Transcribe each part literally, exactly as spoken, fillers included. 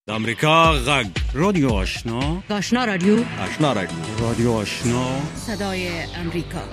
د امریکا غږ رادیو آشنا آشنا رادیو آشنا رادیو رادیو آشنا صدای امریکا.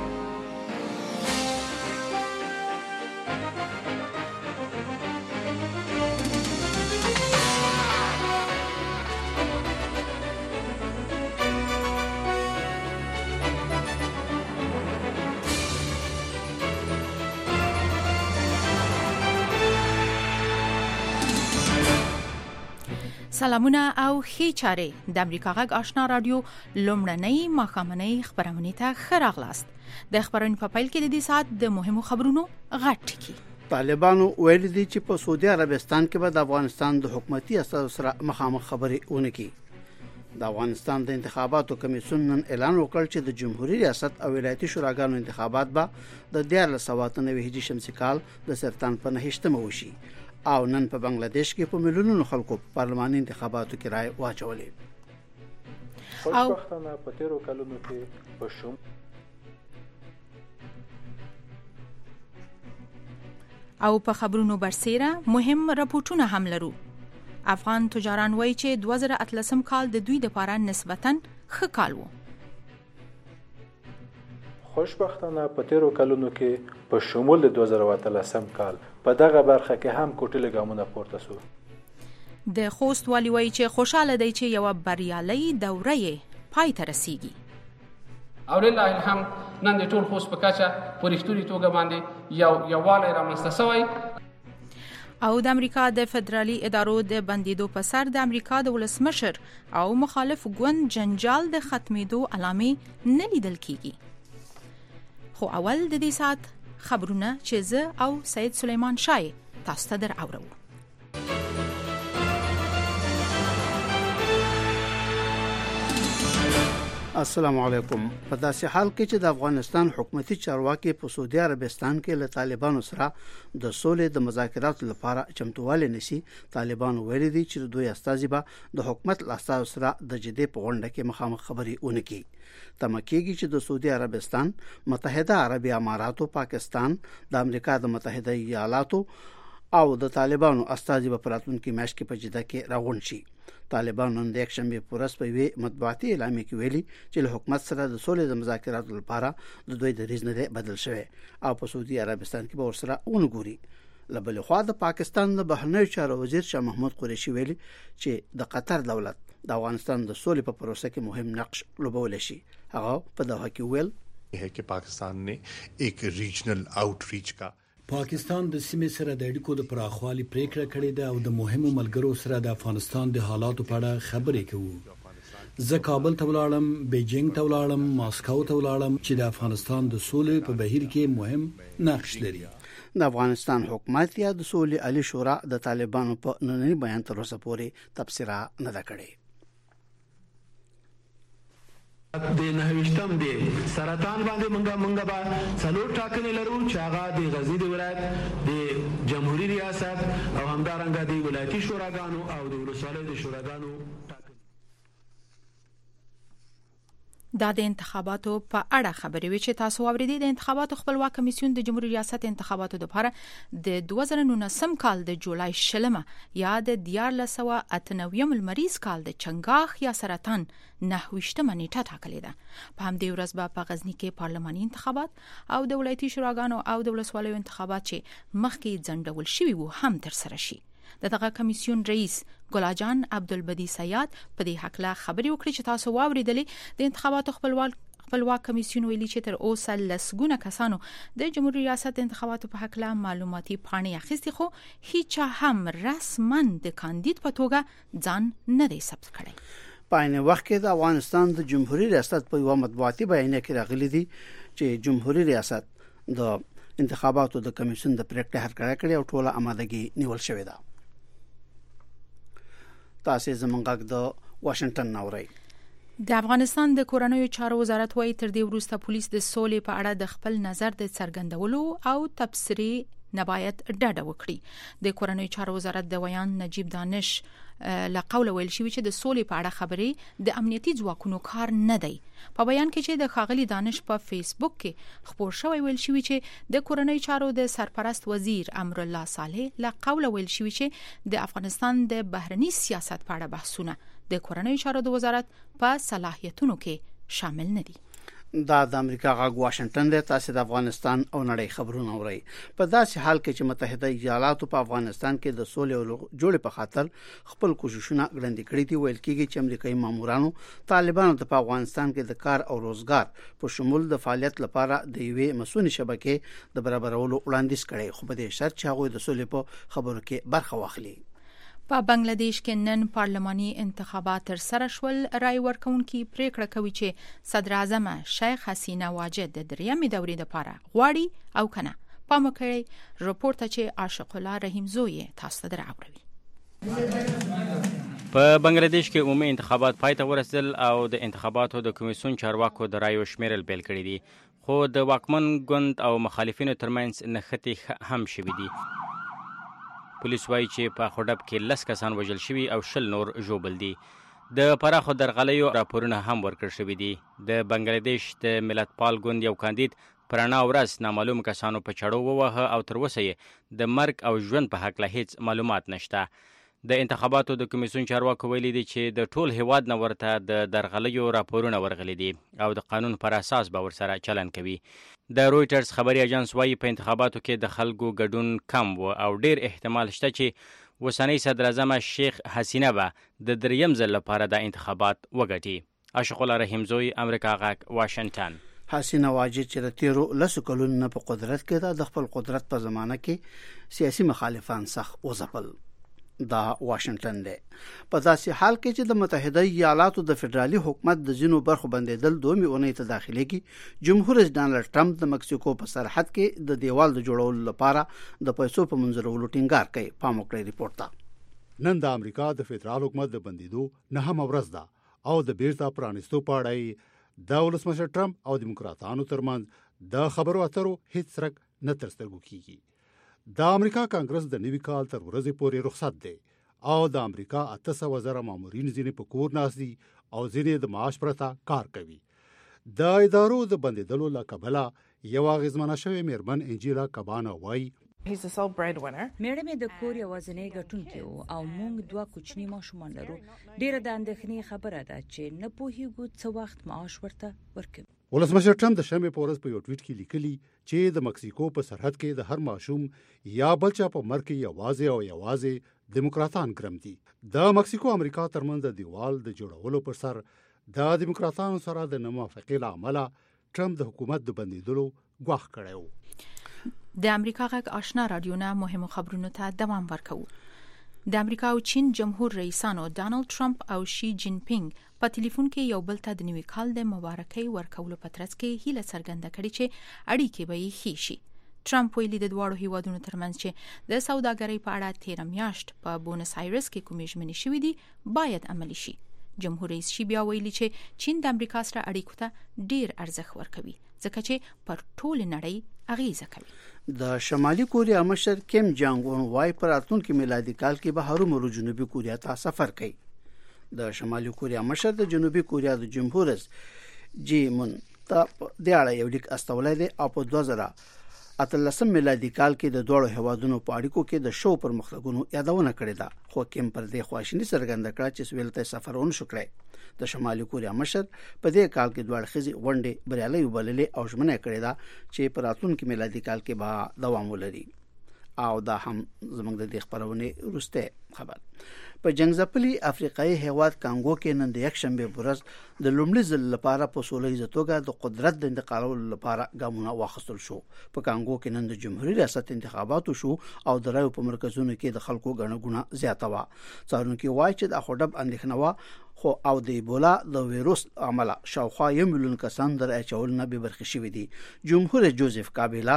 سلامونه او ښې چارې د امریکا غږ آشنا رادیو لومړنۍ ماښامنۍ خبرونه ته ښه راغلاست. د خبرونې په پیل کې د دې ساعت د مهمو خبرونو غټ ټکي. طالبانو ویلي دي چې په سعودي عربستان کې به د افغانستان د حکومتي اساسو سره مخامخ خبرې ونه کړي. د افغانستان د انتخاباتو کمیسیون نن اعلان وکړ چې د جمهوریت ریاست او ولایتي شوراګانو انتخابات به د دیارلس سوه اته نوي هجري شمسي کال د سرطان په نهشتمه وشي. او نن په بنگلاديش کې په ملیونونو خلکو پارلماني انتخاباتو کې رائے واچولې. او وختونه په تیرو کلونو کې په شوم او په خبرونو برسېره مهم راپورټونه هم لرو. افغان تجاران وایي چې دوه زره اتلسم کال د دوی لپاره نسبتاً ښه کال و. خوشبختانه په تیرو کلونو کې په شمول د دوه زره اتلسم کال په دغه برخه کې هم کوټلې ګامونه پورته شو. د خوست والی وایي چې خوشاله دی چې یو بریالي دوره یې پای ته رسیږي. او لله الحمد نن د ټول خوست په کچه په رښتوني توګه باندې یو یووالی رامنځته شوی. او د امریکا د فدرالي ادارو د بندیدو په سر د امریکا د ولسمشر او مخالف ګوند جنجال د ختمېدو علامې نه لیدل کیږي. خو اول د دې ساعت خبرونه چې زه او سید سلیمان شای تاسو ته در اورو. السلام علیکم. په داسې حال کې چې د افغانستان حکومتي چارواکي په سعودي عربستان کې له طالبانو سره د سولې د مذاکراتو لپاره چمتووالی نشي، طالبانو ویلي دي چې دوی استازي به د حکومت له استازو سره د جدي په غونډه کې مخامخ خبرې ونه کړي. تمه کېږي چې د سعودي عربستان، متحده عربي اماراتو، پاکستان، د امریکا د متحده ایالاتو او د طالبانو استازي په راتلونکي میاشت کې په جده کې راغونډ شي. طالبانو نن د یک شنبه پورس په وی مطبوعاتي اعلامیه کې ویلي چې له حکومت سره د سولې د مذاکراتو لپاره د دوی د ریز نه بدل شوی او په سعودي عربستان کې به ورسره ونګوري. لبل خو د پاکستان د بهرنیو چارو وزیر شاه محمود قریشي ویلي چې د قطر دولت د افغانستان د سولې په پروسه کې مهم نقش لوبول شي. هغه په دغه کې ویل ہے کہ پاکستان نے ایک ریجنل آؤټریچ کا پاکستان د سیمې سره د اړیکو د پراخوالي پریکړه کړې ده او د مهمو ملګرو سره د افغانستان د حالاتو په اړه خبرې کوي. زه کابل ته ولاړم، بیجینګ ته ولاړم، ماسکو ته ولاړم چې د افغانستان د سولې په بهیر کې مهم نقش لري. د افغانستان حکومت یا د سولې عالی شورا د طالبانو په نننی بیان تر اوسه پورې تبصره نه ده کړې. د نهویشتم دی سرطان باندې منګه منګه با څلور ټاکنې لرو چې هغه د غزنی د ولایت د جمهوریت ریاست او همدارنګه د ولایتي شوراګانو او د ولسوالۍ د شوراګانو. دا د انتخاباتو په اړه خبرې وي چې تاسو واوریدئ. د انتخاباتو خپلواک کمیسیون د جمهوریت ریاست انتخاباتو لپاره د دوه زره نولسم کال د جولای شلمه یا د دیارلس سوه اته نوي لمریز کال د چنګاښ یا سرطان نهویشتمه نیټه ټاکلې ده. په همدې ورځ به په غزنی کې پارلماني انتخابات او د ولایتي شوراګانو او د ولسوالیو انتخابات چې مخکې ځنډول شوي وو هم تر سره شي. دغه کمیسیون رئیس ګلاجان عبدالبدی سیاد په دې حق لا خبرې وکړي چې تاسو واوریدلې. د انتخاباتو خپلواک خپلواک کمیسیون ویلي چې تر اوسه لسګونه کسانو د جمهوریت ریاست انتخاباتو په حق لا معلوماتي پاڼې اخیستي، خو هیڅ هم رسماً د کاندید په توګه ځان نه دی ثبت کړی. په عین وخت کې د افغانستان د جمهوریت ریاست په یو مطبوعاتي بیانیه کې راغلي دي چې جمهوریت ریاست د انتخاباتو د کمیسیون د پریکړې هرکړه کړې او ټوله آمادګي نیول شوې ده. تاسو زمونږ غږ د واشنگټن ناوړی. د افغانستان د کورنیو چارو وزارت وايي تر دې وروسته پولیس د سولې په اړه د خپل نظر د څرګندولو او تبصرې نه باید ډډه وکړي. د کورنۍ چارو وزارت د ویان نجیب دانش له قوله ویل شوی چې د سولې په اړه خبرې د امنیتي ځواکونو کار نه دی. په بیان کې چې د خاغلی دانش په فیسبوک کې خبر شوی ویل شوی چې د کورنۍ چارو د سرپرست وزیر امر الله صالح له قوله ویل شوی چې د افغانستان د بهرني سیاست په اړه بحثونه د کورنۍ چارو د وزارت په صلاحیتونو کې شامل نه دي. دا د امریکا غاګ واشنگټن د تاسو د افغانستان او نړۍ خبرونه اوري. په داسې حال کې چې متحده ایالاتو په افغانستان کې د سولې او جوړې په خاطر خپل کوششونه ګړندې کړي دي، ویل کېږي چې امریکایي مامورانو طالبانو ته په افغانستان کې د کار او روزګار په شمول د فعالیت لپاره د یوې مسؤلې شبکې د برابرولو وړاندیز کړي، خو په دې شرط چې هغه د سولې په خبرو کې برخه واخلي. په بنگلاديش کې نن پارلماني انتخابات تر سره شول. رای ورکونکي پریکړه کوي چې صدر اعظم شیخ حسینه واجد د دریمې دورې لپاره غواړي او کنه. پام وکړئ رپورت چې عاشق الله رحیم زوی تاسو ته دراوړي. په بنگلاديش کې عمومي انتخابات پای ته ورسېدل او د انتخاباتو د کمیسیون چارواکو د رایو شمیرل بیل کړی دي، خو د واکمن ګوند او مخالفینو ترمنځ نښتې هم شوي دي. پولیس وایي چې په خډب کې لس کسان وژل شوي او شل نور ژوبل دي. د پراخو درغلیو راپورونه هم ورکړل شوي دي. د بنگلاديش د ملت پال ګوند یو کاندید پرانا ورځ نامعلوم کسانو په چړو ووهه او تر اوسه یې د مرګ او ژوند په هکله هیڅ معلومات نشته. د انتخاباتو د کمیسیون چارواکو ویلي دي چې د ټول هیواد نه ورته د درغلیو راپورونه ورغلي دي او د قانون پر اساس به ورسره چلن کوي. د رويټرز خبري اژانس وایي په انتخاباتو کې د خلکو ګډون کم و او ډیر احتمال شته چې وسنۍ صدر اعظم شیخ حسینه به د دریم ځل لپاره د انتخابات وګټي. عاشق الله رحیم زوی، امریکا غاک، واشنگټن. حسینه واجد چې د تیرو لسو کلونو په قدرت کې د خپل قدرت په زمانه کې سیاسي مخالفان سخت وځپل. دا واشنگټن دی. په داسې حال کې چې د متحده ایالاتو د فدرالي حکومت د ځینو برخو بندیدل دومي اونۍ ته داخلي کې جمهور رئیس ډانلډ ټرمپ د مکسیکو په سرحد کې د دیوال د جوړولو لپاره د پیسو په منځورولو ټینګار کوي. پام وکړئ ریپورت ته. نن د امریکا د فدرال حکومت د بندیدو نهم ورځ ده او د بیرته پرانیستو په اړه د ولسمشر ټرمپ او دیموکراتانو ترمنځ د خبرو اترو هیڅ څرک نه تر سترګو کیږي. د امریکا کانګرس د نوي کال تر ورځې پورې رخصت دی او د امریکا اته سوه زره مامورین ځینې په کور ناست دي او ځینې د معاش پرته کار کوي. د ادارو د بندیدلو له کبله یو اغېزمنه شوې میرمن انجیلا کبانا وایي میړه مې د کور یوازینی ګټونکی و او موږ دوه کوچني ماشومان لرو. ډیره د اندېښنې خبره ده چې نه پوهیږو څه وخت معاش ورته ورکوي. ولسمشر ټرمپ د شنبې په ورځ په یو ټویټ کې لیکلي چې د مکسیکو په سرحد کې د هر ماشوم یا بل چا په مرګ کې یوازې او یوازې دیموکراتان ګرم دي. د مکسیکو امریکا ترمنځ د دیوال د جوړولو پر سر د دیموکراتانو سره د ناموافقې له امله ټرمپ د حکومت د بندیدلو ګواښ کړی و. د امریکا غږ آشنا رادیوونه مهمو خبرونو ته دوام ورکوي. د امریکا او چین جمهور رئیسانو ډانلډ ټرمپ او شي جین پینګ په ټلیفون کې یو بل ته د نوي کال د مبارکۍ ورکولو په ترڅ کې هیله څرګنده کړې چې اړیکې به یې ښې شي. ټرمپ ویلي د دواړو هیوادونو ترمنځ چې د سوداګرۍ په اړه تیر میاشت په بونس ایرس کې کومې ژمنې شوې دي باید عملي شي. جمهور رئیس شي بیا ویلي چې چین د امریکا سره اړیکو ته ډیر ارزښت ورکوي ځکه چې پر ټول نړۍ اغیزه کوي. د شمالي کوریا مشر کیم جانګ اون وايي پر راتلونکي میلادي کال کې به هرومرو جنوبي کوریا ته سفر کوي. د شمالي کوریا مشر د جنوبي کوریا د جمهور رئیس جی مون ته د اړه یو لیک استولای دی او په دوه زره اتلسم میلادي کال کې د دوړو هوادونو په اړیکو کې د شو پرمختګونو یادونه کړې ده، خو کیم پر دې خواشینی څرګنده کړه چې سویل ته سفرونه شو کړی. د شمالي کوریا مشر په دې کال کې دوه خزي ونډې بریالي وبللې او ژمنه کړې ده چې په راتلونکي میلادي کال کې به دوام ولري. او دا هم زموږ د دې خبرونه ورسته خبر. په جنگځپلي افریقایي هیواد کانګو کې نن د یک شنبه ورځ د لومړي ځل لپاره په سولهییزه توګه د قدرت د انتقالولو لپاره ګامونه واخیستل شو. په کانګو کې نن د جمهوریت ریاست انتخاباتو شو او د رایو په مرکزونو کې د خلکو ګڼه ګوڼه زیاته وه. څارونکي وایي چې د خډب اندېښنه وه خو او د ایبولا د ویروس عمله شاوخوا یو میلیون کسان در اچول نه به برخې شوي دي. جمهور جوزف کابیلا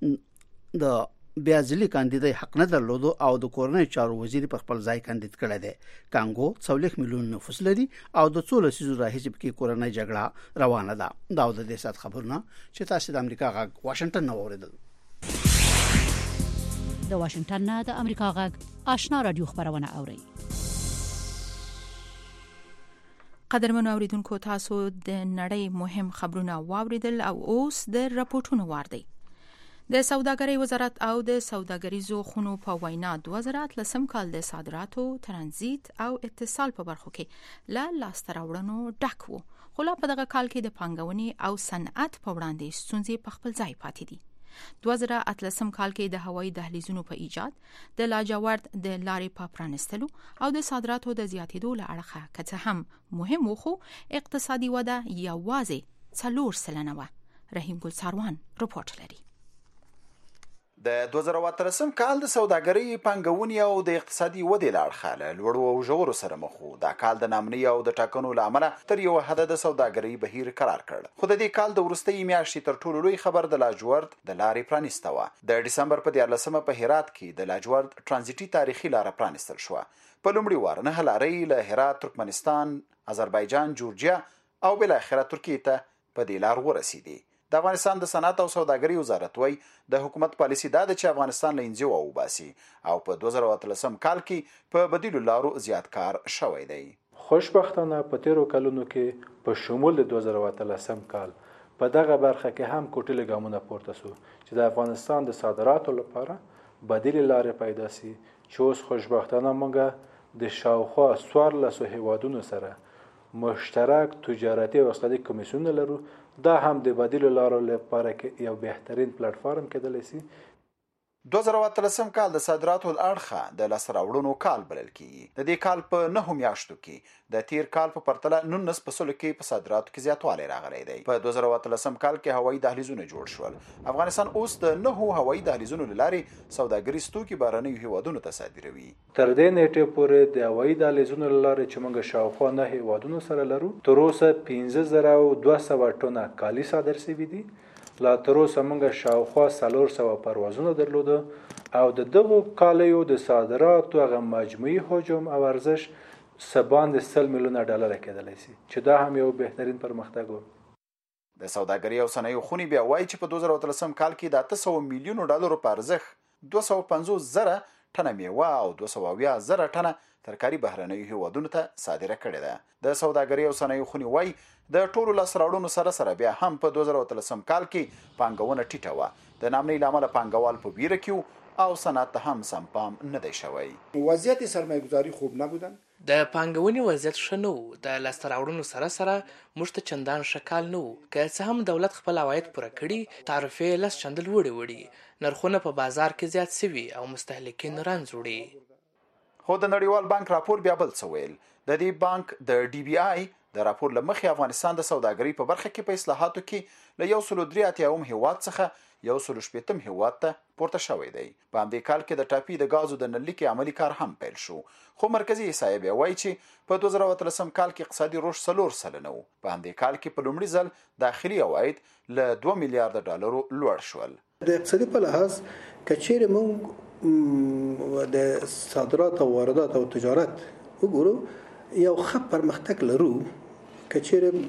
د بیا ځلې کاندیدای حق نه درلودو او د کورنۍ چارو وزیر په خپل ځای کاندید کړی دی. کانګو څلوېښت میلیون نفوس لري او د څو لسیزو راهیسې پکې کورنۍ جګړه روانه ده. دا د دې سات خبرونه چې تاسو د امریکا غږ واشنگټن نه واوریدل. د واشنگټن نه د امریکا غږ آشنا رادیو خبرونه اوري. قدرمنو اوریدونکو، تاسو د نړۍ مهم خبرونه واوریدل او اوس د راپورټونو وار دی. د سوداګرۍ وزارت او د سوداګریزو خونو په وینا دوه زره اتلسم کال د صادراتو، ترانزیت او اتصال په برخو کې له لاسته راوړنو ډک و، خو لا په دغه کال کې د پانګونې او صنعت په وړاندې ستونزې په خپل ځای پاتې دي. دوه زره اتلسم کال کې د هوایي دهلیزونو په ایجاد، د لاجورد د لارې په پرانستلو او د صادراتو د زیاتېدو له اړخه که څه هم مهم و، خو اقتصادي وده یوازې څلور سلنه وه. رحیم ګل ساروان رپورټ لري. د دوه زره اتلسم کال د سوداګرۍ، پانګونې او د اقتصادي ودې له اړخه له لوړو او ژورو سره مخ و. دا کال د نامنۍ او د ټاکنو له امله تر یو حده د سوداګرۍ بهیر قرار کړ، خو د دې کال د وروستۍ میاشتې تر ټولو لوی خبر د لاجورد د لارې پرانیسته وه. د ډسمبر په دیارلسمه په هرات کې د لاجورد ترانزیټي تاریخي لاره پرانیستل شوه. په لومړي وار نه لارې له هرات، ترکمنستان، آذربایجان، جورجیا او بل اخره ترکیه ته په دې لار ورسېدې. د افغانستان د صنعت او سوداګرۍ وزارت وایي د حکومت پالیسي دا ده چې افغانستان له انځو وباسي او په دوه زره اتلسم کال کې په بدیلو لارو زیات کار شوی دی. خوشبختانه په تیرو کلونو کې په شمول د دوه زره اتلسم کال په دغه برخه کې هم کوټلې ګامونه پورته سو چې د افغانستان د صادراتو لپاره بدیل لارې پیدا سي، چې اوس خوشبختانه موږ د شاوخوا څوارلسو هیوادونو سره مشترک تجارتي او اقتصادي کمیسیون لرو. دا هم د بدیلو لارو لپاره کې یو بهترین پلیټ فارم کېدلی سي. دوه زره اتلسم کال د صادراتو له اړخه د لاسته راوړنو کال بلل کېږي. د دې کال په نهو میاشتو کې د تیر کال په پرتله نولس په سلو کې په صادراتو کې زیاتوالی راغلی دی. په دوه زره اتلسم کال کې هوایي دهلیزونه جوړ شول. افغانستان اوس د نهو هوایي دهلیزونو له لارې سوداګریز توکي بهرنیو هیوادونو ته صادروي. تر دې نیټې پورې د هوایي دهلیزونو له لارې چې موږ شاوخوا نه هیوادونو سره لرو، تر اوسه پنځه زره او دوه سوه ټنه کالي صادر شوي دي. لا تر اوسه موږ شاوخوا څلور سوه پروازونه درلوده او د دغو کالیو د صادراتو هغه مجموعي حجم او ارزش څه باندې سل میلیونه ډالره کېدلی سي، چې دا هم یو بهترین پرمختګ و. د سوداګرۍ او صنایعو خونې بیا وایي چې په دوه زره اتلسم کال کې د اته سوه میلیونو ډالرو په ارزښت دوه سوه پنځوس زره ټنه میوه او دوه سوه اویا زره ټنه ترکاري بهرنیو هیوادونو ته صادره کړې ده. د سوداګرۍ او صنایعو خونې وایي د ټولو لاسته راوړنو سره سره بیا هم په دوه زره اتلسم کال کې پانګونه ټیټه وه. د نامنۍ له امله پانګوال په ویره کې او صنعت ته هم سم پام نه دی شوی. وضعیت سرمایه‌گذاری خوب نبودن. د پانګونې وضعیت ښه نه و. د لاسته راوړنو سره سره موږ ته چندان ښه کال نه و. که څه هم دولت خپل عواید پوره کړي، تعرفې لس چنده لوړې وړي، نرخونه په بازار کې زیات سوي او مستهلکین رنځ وړي. خو د نړیوال بانک راپور بیا بل څه ویل. د دې بانک د ډي بي آی د راپور له مخې افغانستان د سوداګرۍ په برخه کې په اصلاحاتو کې له یو سلو درې اتیاوم هیواد څخه یو سلو شپېتم هیواد ته پورته شوی دی. په همدې کال کې د ټاپي د غازو د نللیکې عملي کار هم پیل شو، خو مرکزي احصایه بیا وایي چې په دوه زره اتلسم کال کې اقتصادي رشد څلور سلنه و. په همدې کال کې په لومړي ځل داخلي عواید له دوه میلیارډ ډالرو لوړ شول. د اقتصادي په لحاظ که چیرې موږ د صادرات او واردات او تجارت وګورو، یو ښه پرمختګ لرو. که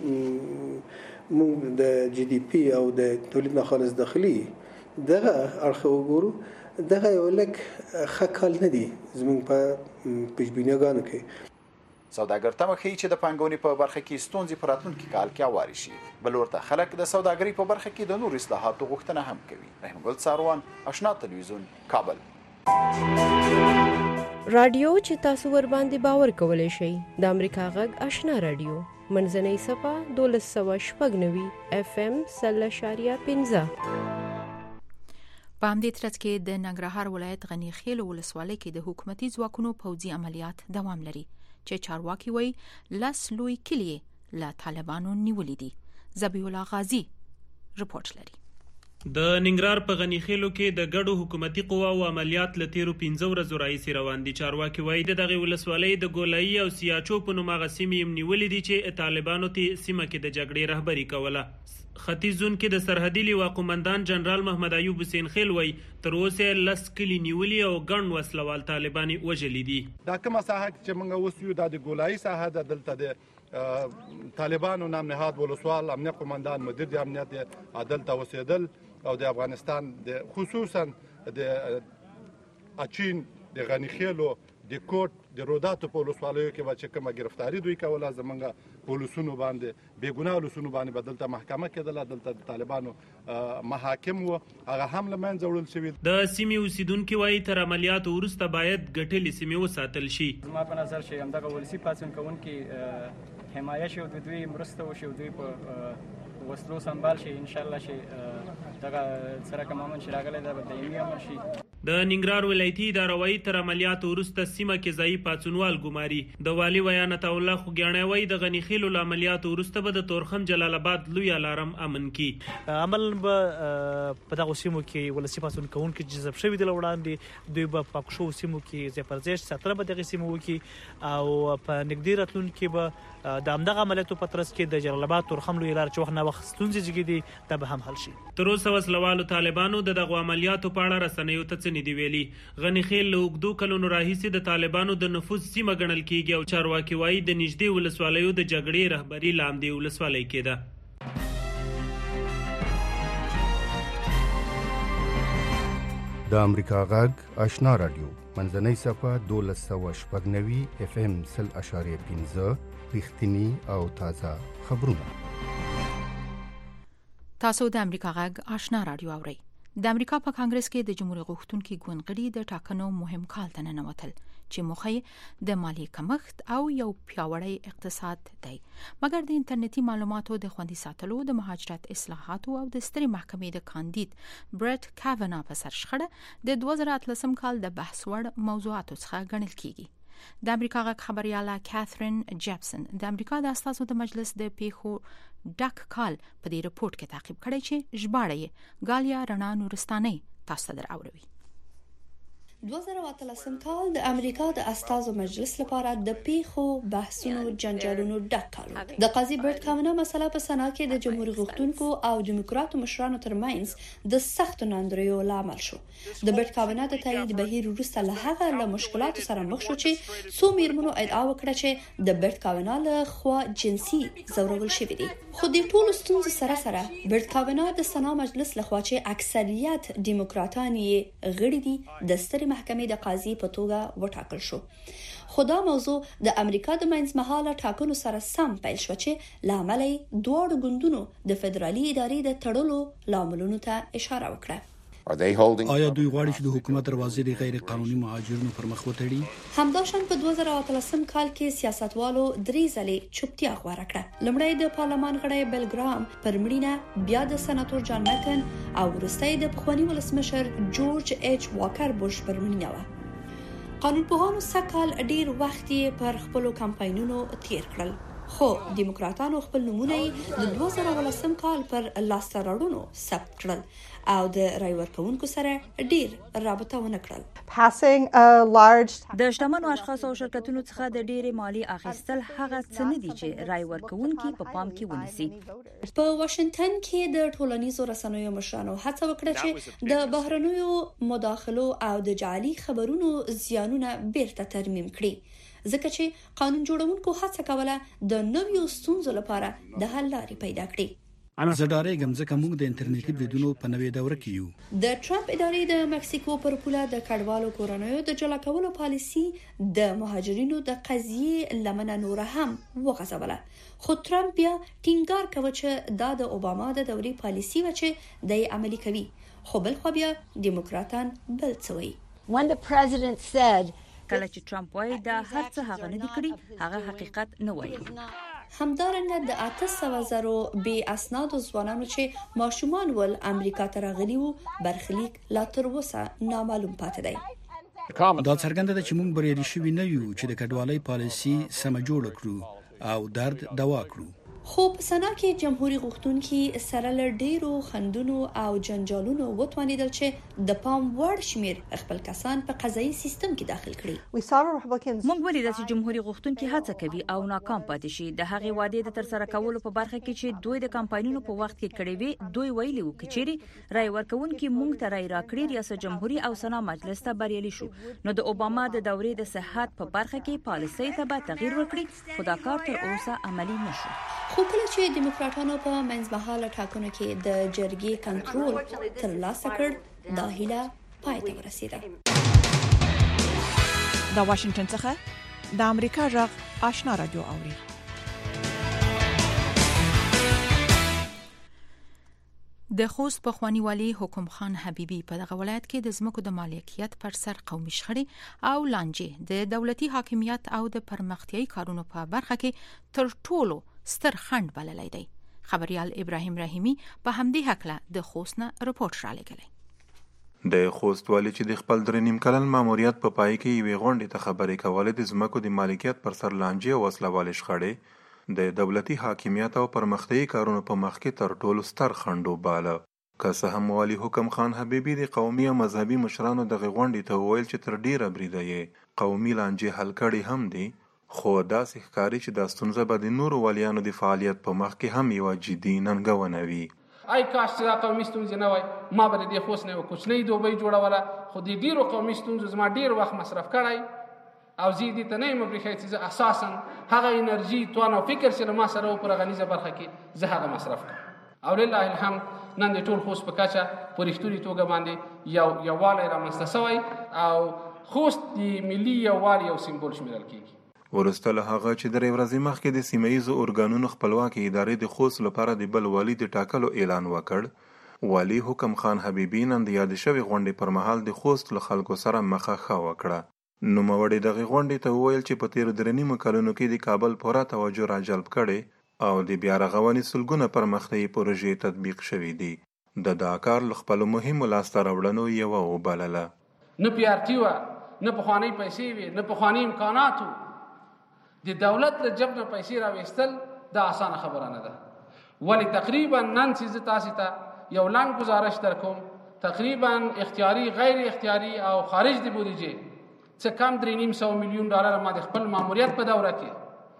چیرې موږ د جی ډي پی او د تولید ناخالص داخلي دغه اړخ وګورو، دغه یو لږ ښه کال نه دی زموږ په پیشبینیګانو کې. سوداګر تمه ښیي چې د پانګونې په برخه کې ستونزې په راتلونکي کال کې هوارې شي. بل ورته خلک د سوداګرۍ په برخه کې د نورو اصلاحاتو غوښتنه هم کوي. رحیم ګل ساروان، آشنا تلویزیون، کابل. رادیو چې تاسو ور باندې باور کولای شئ د امریکا غږ آشنا رادیو منځنۍ صفه دولس سوه شپږ نوي اف ام سل اشاریه پنځه. په همدې ترڅ کې د ننګرهار ولایت غنی خیل ولسوالۍ کې د حکومتي ځواکونو پوځي عملیات دوام لري، چې چارواکي وایي لس لوی کلیې له طالبانو نیولې دي. ذبیح الله غازی رپورټ لري. د ننګرهار په غنی خیلو کې د ګډو حکومتي قواو عملیات له تیرو پنځه ورځو راهیسې روان دي. چارواکي وایي د دغې ولسوالۍ د ګولایي او سیاچو په نوم هغه سیمې یې نیولې دي چې طالبانو ته سیمه کې د جګړې رهبري کوله. ختیځ زون کې د سرحدي لواء قومندان جنرال محمد ایوب حسین خیل وایي تر اوسه لس کلي نیولي او ګڼ وسلوال طالبان وژلي دي. دا کومه ساحه چې موږ اوس یو د ګولایي ساحه ده، دلته د طالبانو نام نهاد ولسوال امنیت قومندان مدیر د امنیت عدالت اوسېدل او د افغانستان د خصوصا د اچین د غنی خیلو د کوټ د روداتو په ولسوالیو کې چې کومه گرفتاری دوی کوله زمونږ پولیسونو باندې بیګناه پولیسونو باندې بدلته محکمه کېدله دلته د طالبانو محاکم وو هغه هم له منځه وړل شوي. د سیمې اوسیدونکو وايي تر عملیاتو وروسته باید ګټلې سیمې وساتل شي. زما په نظر چې همدغه ولسي پاڅون کوونکي حمایه شي او د دوی مرسته وشي او دوی په وسلو سنبال شي ان شاء الله شي دغه سره کوم امن چې راغلی دا به دایمي امن شي. د ننګرهار ولایتي اداره وايي تر عملیاتو وروسته سیمه کې ځایي پاڅونوال ګماري. د والي ویانت الله خوګیاڼی وايي د غنی خیلو له عملیاتو وروسته به د تورخم جلال آباد لوی الارم امن کی. عمل به په دغه سیمو کې ولسی پاڅون کوونکي جذب شوي د وړاندې دوی به په شو سیمو کې ځای پر ځای ساتنه به دغه سیمو کې او په نګدي راتلونکي به د همدغه عملیاتو په ترڅ کې د جلال آباد تورخم لوی لار چې وخت نه وخت ستونزې زیږیدي دا به هم حل شي. تر اوسه وسلوالو طالبانو د دغه عملیاتو په اړه رسنیو ته څه نه دی ویلي. غنی خیل له اوږدو کلونو راهیسې د طالبانو د نفوذ سیمه ګڼل کیږي او چارواکي وايي د نږدې ولسوالیو د جګړې رهبري له همدې ولسوالۍ کېده. د امریکا غږ آشنا رادیو منځنۍ صفحه دولس سوه شپږ نوي اف ام سل اشاریه پنځه رښتیني او تازه خبرونه. تاسو د امریکا غږ آشنا رادیو اورئ. د امریکا په کانګرس کې د جمهوریت غوښتونکو ګوند غړي د ټاکنو مهم کال ته ننوتل چې موخه د مالی کمښت او یو پیاوړی اقتصاد دی. مګر د انټرنیټي معلوماتو د خوندي ساتلو د مهاجرت اصلاحاتو او د ستري محکمې د کاندید برټ کاونا په سر شخړه د دوه زره اتلسم کال د بحث وړ موضوعاتو څخه ګڼل کیږي. د امریکا غږ خبرياله کاترین جیپسن د امریکا د استازو د مجلس د پیښو ډک کال په دې رپورت کې تعقیب کړی چې ژباړه ګالیا رڼا نورستاني تاسو ته دراوړي. دوه زره اتلسم کال د امریکا د استازو مجلس لپاره د پیښو بحثونو جنجالونو ډک کال و. د قاضي برټ کاونا مسله په سنا کې د جمهوریت غوښتونکو او دیموکراتو مشرانو ترمنځ د سخت ناندریو لامل شو. د برټ کاونا د تایید بهیر وروسته له هغه له مشکلاتو سره مخ شو چې څو میرمنو ادعا وکړه چې د برټ کاونا له خوا جنسي ځورول شوی دی. خو د ټولو ستونزو سره سره برټ کاونا د سنا مجلس لخوا چې اکثریت دیموکراتان یې غړي دي د ستري محکمې د قاضي په توګه وټاکل شو. خو دا موضوع د امریکا د منځمهاله ټاکنو سره سم پیل شو چې لامل یې دواړو ګوندونو د فدرالي ادارې د تړلو لاملونو ته اشاره وکړه. آیا دوی غواړي چې د حکومت دروازې د غیر قانوني مهاجرینو پر مخ وتړي؟ همداشان په دوه زره اتلسم کال کې سیاستوالو درې ځلې چوپتیا غوره کړه. لومړی د پارلمان غړی بل ګرام پر مړینه، بیا د سناتور جان مکن او وروسته د پخوانی ولسمشر جورج ایچ واکر بوش پر مړینه و. قانونپوهانو سکهال ډیر وخت پر خپل کمپاینونو تیر کړل. خو دیموکراتانو خپل نمونه د دوه زره ولسم کال پر لاسته راوړنو ثبت کړل او د رای ورکوونکو سره ډیر رابطه ونه کړل. د شتمنو اشخاصو او شرکتونو څخه د ډیرې مالی اخیستل هغه څه نه دي چې رای ورکوونکي په پام کې ونیسي. په واشنگټن کې د ټولنیزو رسنیو مشرانو هڅه وکړه چې د بهرنیو مداخلو او د جعلي خبرونو زیانونه بیرته ترمیم کړي، ځکه چې قانون جوړونکو هڅه کوله د نویو ستونزو لپاره د حل لارې پیدا کړي. زه ډارېږم ځکه موږ د انټرنیټي بریدونو په نوې دوره کې یو. د ټرمپ ادارې د مکسیکو پر پوله د کډوالو کورنیو د جلا کولو پالیسي د مهاجرینو د قضیې لمنه نور هم وغځوله. خو ټرمپ بیا ټینګار کوي چې دا د اوباما د دورې پالیسي و چې د عملي کوي. خو بل خو بیا دیموکراتان بل څه وایي. When the president said کله چې ټرمپ وایي دا هر څه هغه نه دي کړی، هغه حقیقت نه وایي. همدارنګه د اته سوه زرو بې اسنادو ځوانانو چې ماشومان ول امریکا ته راغلي وو برخلیک لا تر اوسه نامعلوم پاتې دی. دا څرګنده ده چې موږ بریالي شوي نه یو چې د کډوالۍ پالیسي سمه جوړه کړو او درد دوا کړو. خو په سنا کې جمهوریت غوښتونکي سره له ډیرو خندونو او جنجالونو وتوانیدل چې د پام وړ شمیر خپل کسان په قضایي سیستم کې داخل کړي. موږ ولیدل چې جمهوریت غوښتونکي هڅه کوي او ناکام پاتې شي. د هغې وعدې د ترسره کولو په برخه کې چې دوی د کمپاینونو په وخت کې کړې وي، دوی ویلي وو چې رای ورکوونکي موږ ته رای راکړي ریاست جمهوریت او سنا مجلس ته بریالي شو، نو د اوباما د دورې د صحت په برخه کې پالیسۍ ته به تغییر ورکړي، خو دا کار تر اوسه عملي نشو. خو کله چې دیموکراتانو په منځمهاله ټاکنو کې د جرګې کنټرول ترلاسه کړ، دا هیله پای ته ورسېده. د واشنگټن څخه د امریکا جغ آشنا رادیو اوري. د خوست پخوانی والی حکم خان حبیبی په دغه ولایت کې د ځمکو د مالکیت پر سر قومي شخړې او لانجې د دولتي حاکمیت او د پرمختیايي کارونو په برخه کې تر ټولو ستر خنډ بللی دی. خبريال ابراهیم رحیمی په همدې هکله د خوست نه رپورټ را لګلی. د خوست والی چې د خپل درې نیم کلن ماموریت په پای کې یوې غونډې ته خبرې کولې د ځمکو د مالکیت پر سر لانجې او وسلوالې شخړې د دولتي حاکمیت او پرمختیايي کارونو په مخ کې تر ټولو ستر خنډ وباله. که څه هم والی حکم خان حبیبی د قومي او مذهبي مشرانو دغه غونډې ته وویل چې تر ډیره بریده یې قومي لانجې حل کړي هم دي، خو داسې ښکاري چې دا ستونزه به د نورو والیانو د فعالیت په مخ کې هم یوه جدي ننګونه وي. ای کاش چې دا قومي ستونزې نه وای، ما به د دې خوست نه یوه کوچنۍ دوبۍ جوړوله، خو د ډېرو قومي ستونزو زما ډېر وخت مصرف کړی او زه دې ته نه یم پرېښی چې زه اساساً هغه انرژي توان او فکر چې له ما سره و په غنیزه برخه کې زه هغه مصرف کړم او لله الحمد نن د ټول خوست په کچه په رښتونې توګه باندې یو یووالی رامنځته سوی او خوست د ملي یووالي یو سمبول شمیرل کېږي. وروسته له هغه چې درې ورځې مخکې د سیمه ییزو ارګانونو خپلواکې ادارې د خوست لپاره د بل والي د ټاکلو اعلان وکړ، والي حکم خان حبیبی نن د یادې شوې غونډې پر مهال د خوست له خلکو سره مخه ښه وکړه. نوموړي دغې غونډې ته وویل چې په تېرو درې نیمو کلونو کې د کابل پوره توجه راجلب کړې او د بیا رغونې سلګونه پرمختیايي پروژې تطبیق شوي دي. د دا کار له خپلو مهمو لاسته راوړنو یوه وبلله. نه پی آر ټي وه، نه پخوانۍ پیسې وې، نه پخواني امکانات و. د دولت له جب نه پیسې راویستل دا اسانه خبره نه ده، ولې تقریبا نن چې زه تاسې ته یو لنډ ګزارش در کوم، تقریبا اختیاري غیر اختیاري او خارج د بودیجې څه کم درې نیم سوه میلیون ډالر ما د خپل ماموریت په دوره کې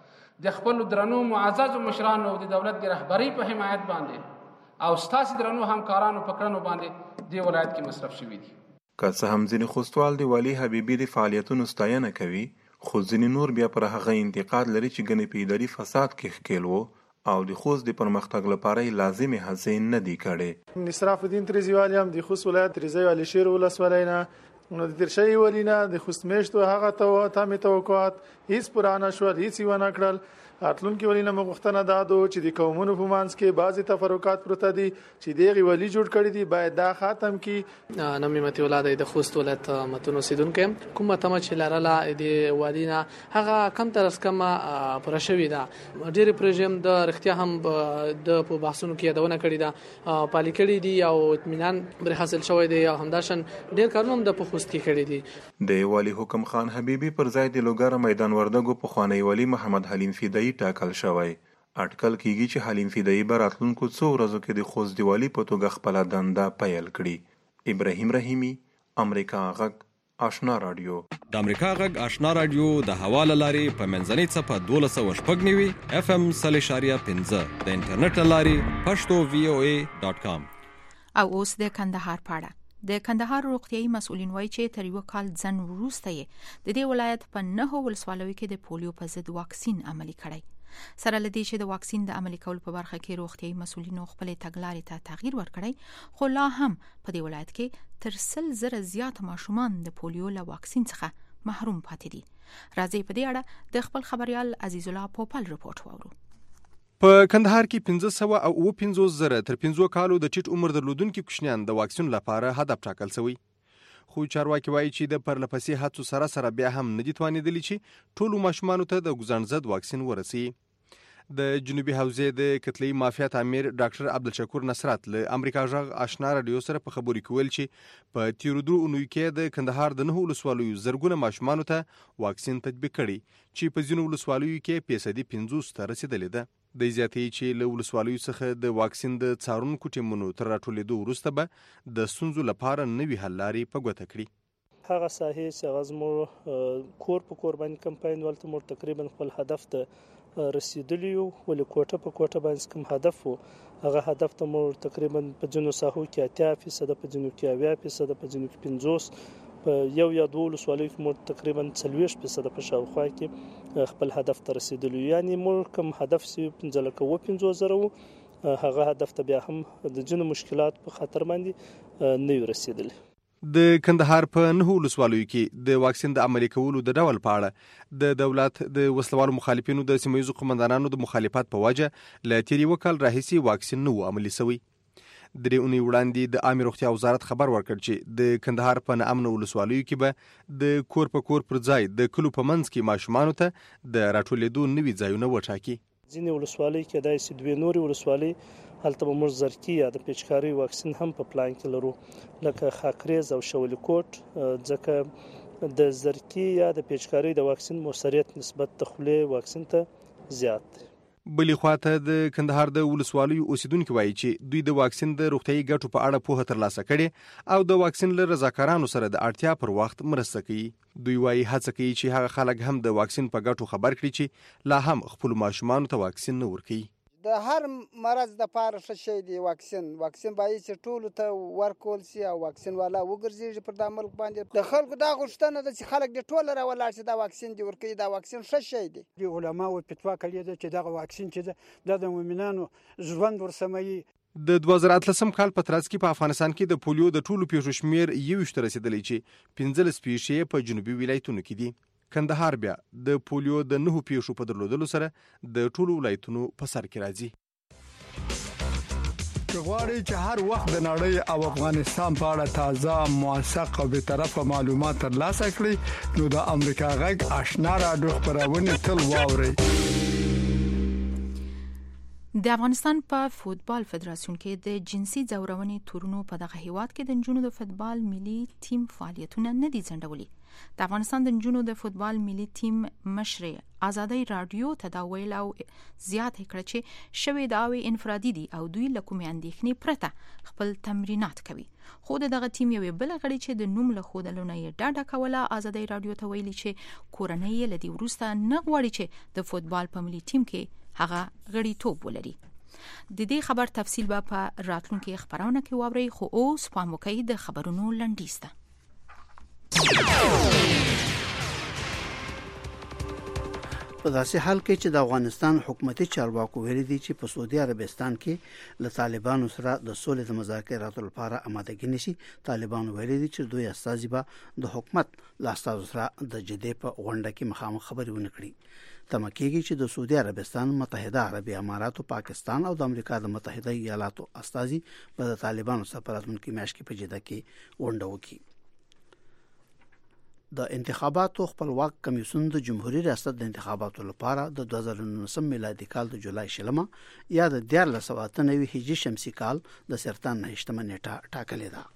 د خپلو درنو معززو مشرانو د دولت د رهبرۍ په حمایت باندې او ستاسې درنو همکارانو په کړنو باندې دې ولایت کې مصرف شوي دي. که څه هم ځینې خوستوال د والي حبیبي د فعالیتونو ستاینه کوي، خو ځینې نور بیا پر هغه انتقاد لري چې ګنې په اداري فساد کې ښکېل و او د خوست د پرمختګ لپاره یې لازمې هڅې نه دي کړې. نصراف الدین تریزي والي هم د خوست ولایت تریزي والي شیر ولسوالۍ نه نو د ترشي والی نه د خوست میشتو هغه ته تامې توقعات هیڅ پوره نه شول، هیڅ یې ونه کړل. راتلونکي والی نه غوښتنه دا ده چې د قومونو په منځ کې بعضې تفرقات پروته دي چې دغې والي جوړ کړي دي باید دا ختم کړي. نوم مې متي الله دی، د خوست ولایت متون اوسېدونکی یم. کومه تمه چې لرله د والي نه هغه کم تر از کمه پوره شوې ده. ډېرې پروژې هم د رښتیا هم د په بحثونو کې یادونه کړې ده، پالي کړي دي او اطمینان پرې حاصل شوی دی او همداشان ډېر کارونه هم د په خوست کې کړي دي. د والي حکم خان حبیبي پر ځای د لوګر میدان وردګو پخوانی والي محمد حلیم فدایي ټاکل شوی. اټکل کیږي چې حلیم فدایي به راتلونکو څو ورځو کې د خوست د والي په توګه خپله دنده پیل کړي. ابراهیم رحیمی، امریکا غږ آشنا رادیو. د امریکا غږ آشنا رادیو د هوا له لارې په منځنۍ څپه دولس سوه شپږ نوي اف ام سل اشاریه پنځه د انټرنیټ له لارې پښتو وی او ای ډاټ کام. او اوس د کندهار پاړه. د کندهار روغتيایي مسؤلین وایي چې تر یو کال ځن وروسته یې د دې ولایت په نهو ولسوالیو کې د پولیو په ضد واکسین عملي کړی. سره لدې چې د واکسین د عملي کولو په برخه کې روغتيایي مسؤلینو خپل تګلارې ته تغییر ورکړی، خو لا هم په دې ولایت کې تر سل زره زیات ماشومان د پولیو له واکسین څخه محروم پاتې دي. راځي په دې اړه د خپل خبريال عزیز الله پوپل رپورټ واورو. په کندهار کې پنځه سوه او اوه پنځوس زره تر پنځو کالو د ټیټ عمر درلودونکو کوچنیان د واکسین لپاره هدف ټاکل شوی، خو چارواکي وایي چې د پرلپسې هڅو سره سره بیا هم نه دي توانېدلي چې ټولو ماشومانو ته د ګوزڼ ضد واکسین ورسي. د جنوبي حوزې د کتلې مافیات امیر ډاکټر عبدالشکور نصرت له امریکا غږ آشنا رادیو سره په خبرو کې ویل چې په تیرو درو اونیو کې د کندهار د نهو ولسوالیو زرګونه ماشومانو ته واکسین تطبیق کړي چې په ځینو ولسوالیو کې فیصدي پنځوس ته رسېدلې ده. د زیاتې چې له ولسوالیو څخه د واکسین د څارونکو ټیمونو تر راټولېدو وروسته به د ستونزو لپاره نوي حل لارې په ګوته کړي. هغه ساحې چې هغه زموږ کور په کور باندې کمپاین ولته موږ تقریبا خپل هدف ته رسیدلی یو، ولې کوټه په کوټه باندې کوم هدف وو هغه هدف ته موږ تقریبا په ځینو ساحو کې اتیا فیصده، په ځینو کې اویا فیصده، په ځینو کې پنځوس، په یو یا دوه ولسوالیو کې موږ تقریبا څلوېښت فیصده په شاوخوا کې خپل هدف ته رسیدلی یو. یعنې موږ کوم هدف چې پنځه لکه اوه پنځوس زره وو هغه هدف ته بیا هم د ځینو مشکلات په خاطر باندې نه یو رسیدلی. د کندهار په نه ولسوالیو کې د واکسین د عملي کولو د ډول په اړه د دولت د وسلوالو مخالفینو د سیمه‌ییزو قومندانانو د مخالفت په وجه له تیرې وکال راهیسې واکسین نه و عملي شوی. درې اونۍ وړاندې د عامه روغتیا وزارت خبر ورکړ چې د کندهار په نامنو ولسوالیو کې به د کور په کور پر ځای د کلو په منځ کې ماشومانو ته د راټولېدو نوي ځایونه وټاکي. ځینې ولسوالۍ کې داسې دوې نورې ولسوالۍ هلته به موږ زرکي یا د پیچکارۍ واکسین هم په پلان کې لرو، لکه خاکریز او شولي کوټ، ځکه د زرکي یا د پیچکارۍ د واکسین موثریت نسبت د خولې واکسین ته زیات دی. بلې خواته د کندهار د ولسوالیو اوسیدونکو وایي چې دوی د واکسین د روغتیايي ګټو په اړه پوهه ترلاسه کړې او د واکسین له رضاکارانو سره د اړتیا پر وخت مرسته کوي. دوی وایي هڅه کوي چې هغه خلک هم د واکسین په ګټو خبر کړي چې لا هم خپل ماشومانو ته واکسین نه ورکوي. د هر مرض د پاره ښه شی دی واکسین. واکسین باید چې ټولو ته ورکول شي او واکسین والا وګرځي پر د ملک باندې. د خلکو دا غوښتنه ده چې خلک د ټوله راولاړ شي دا واکسین دی ورکوي. دا واکسین ښه شی دی. د علماو فتوا کړې ده چې دا واکسین چې د مؤمنانو ژوند ورسموي. د دوه زره اتلسم کال په ترڅ کې په افغانستان کې د پولیو د ټولو پیښو شمیر یوویشت رسیدلی چې پنځلس پیښې په جنوبي ولایتونو کې دي. کندهار بیا د پولیو د نهو پیښو په درلودلو سره د ټولو ولایتونو په سر کې راځي. غواړئ چې هر وخت د نړۍ او افغانستان په اړه تازه، موثق او بی‌طرفه معلومات ترلاسه کړئ نو د امریکا غږ آشنا رادیو خبرونه تل واورئ. د افغانستان په فوتبال فدراسیون کې د جنسي ځورونې تورونو په دغه هیواد کې د نجونو د فوتبال ملي ټیم فعالیتونه نه دي ځنډولي. د افغانستان د نجونو د فوتبال ملي ټیم مشر آزادۍ رادیو ته دا ویل او زیات کړ چې شوی داوی انفرادي دي او دوی له کومې اندېښنې پرته خپل تمرینات کوي. خو دغه ټیم یو بل غړي چې د نوم له ښودلو نه یې ډاډه کوله آزادۍ رادیو ته ویلي چې کورنۍ یې له دې وروسته نه غواړي چې د فوتبال په ملي ټیم کې هغه غړیتوب ولري. د دې خبر تفصیل به په راتلونکي خبرونه کې واورئ، خو اوس پام وکړئ د خبرونو لنډیز ته. په داسې حال کې چې د افغانستان حکومتي چارواکو ویلي دي چې په سعودي عربستان کې له طالبانو سره د سولې د مذاکراتو لپاره آمادګي نشي. طالبانو ویلي دي چې دوی استازي به د حکومت له استازو سره د جدې په غونډه کې مخامخ خبرې ونه کړي. تمه کېږي چې د سعودي عربستان، متحده عربي اماراتو، پاکستان او د امریکا د متحده ایالاتو استازي به د طالبانو سره په راتلونکي میاشت کې په جده کې غونډه وکړي. د انتخاباتو خپلواک کمیسیون د جمهوریت ریاست د انتخاباتو لپاره د دوه زره نولسم میلادي کال د جولای شلمه یا د دیارلس سوه اته نوي هجري شمسي کال د سرطان نهشتمه نیټه ټاکلې ده.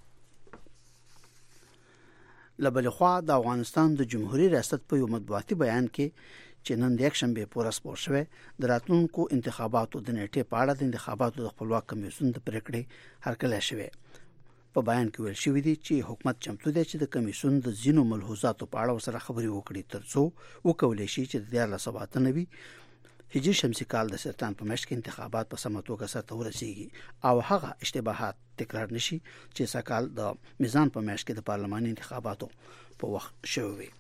له بلې خوا د افغانستان د جمهوریت ریاست په یو مطبوعاتي بیان کې چې نن د یکشنبه پورې سپور شوی د راتلونکو انتخاباتو د نیټې په اړه د انتخاباتو د خپلواک کمیسیون د پریکړې هرکلی شوی. په بیان کې ویل شوی دی چې حکومت چمتو دی چې د کمیسیون د ځینو ملحوظاتو په اړه سره خبرې وکړي ترڅو وکولای شي چې د دیارلس سوه اته نوي هجري شمسي کال د سرطان په میاشت کې انتخابات په سمه توګه سرته ورسیږي او هغه اشتباهات تکرار نشي چې سکهال د میزان په میاشت کې د پارلماني انتخاباتو په وخت شوی وي.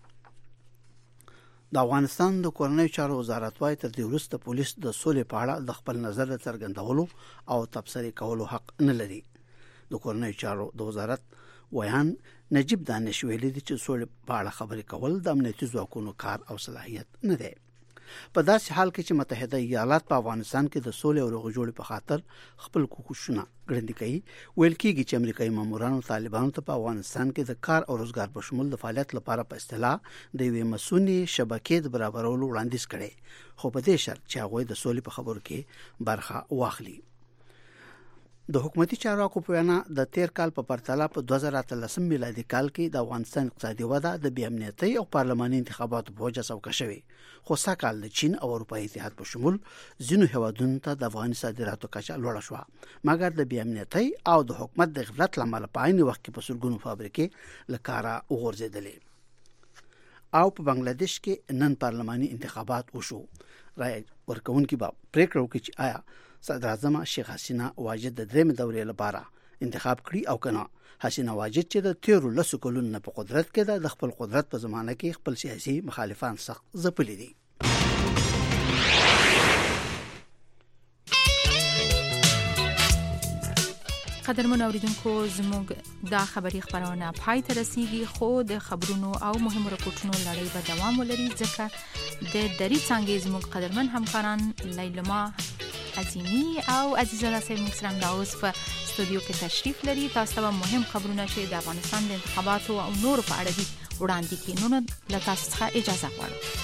د افغانستان د کورنیو چارو وزارت وايي تر دې وروسته پولیس د سولې په اړه د خپل نظر څرګندولو او تبصرې کولو حق نه لري. د کورنیو چارو د وزارت ویان نجیب دانش ویلي دي چې سولې په اړه خبرې کول د امنیتي ځواکونو کار او صلاحیت نه دی. په داسې حال کې چې متحده ایالات په افغانستان کې د سولې او روغجوړې په خاطر خپل کوښښونه ګړندي کوي، ویل کېږي چې امریکایي مامورانو طالبانو ته په افغانستان کې د کار او روزګار په شمول د فعالیت لپاره په اصطلاح د یوې مسونې شبکې د برابرولو وړاندیز کړی، خو په دې شرط چې هغوی د سولې په خبرو کې برخه واخلي. د حکومتي چارواکو په وینا د تیر کال په پرتله په دوه زره اتلسم میلادي کال کې د افغانستان اقتصادي وده د بې امنیتۍ او پارلماني انتخاباتو په وجه سوکه شوې، خو سږکال د چین او اروپایي اتحاد په شمول ځینو هیوادونو ته د افغاني صادراتو کچه لوړه شوه، مګر د بې امنیتۍ او د حکومت د غفلت له امله په عین وخت کې په سلګونو فابریکې له کاره وغورځېدلې. او په بنگلاديش کې نن پارلماني انتخابات وشو. رای ورکوونکي به پریکړه وکړي چې آیا صدر اعظم شیخ حسینه واجد د درېمې دورې لپاره انتخاب کړي او کنه. حسینه واجد چې د تیرو لسو کلونو په قدرت کې ده، د خپل قدرت په زمانه کې خپل سیاسي مخالفان سخت ځپلي دي. قدرمن اوریدونکو زموږ دا خبری خبرونه پای ته رسیدي خو د خبرونو او مهمو راپورټونو لړۍ به دوام ولري ځکه د دری څنګه زموږ قدرمن همکاران لیلما عظیمی او عزیزه راسه مکسرم دا اوس په استودیو کې تشریف لري. تاسو ته مهم خبرونه چې د افغانستان د انتخاباتو او نور په اړه دي وړاندې کړي. نو له تاسو څخه اجازه غواړم.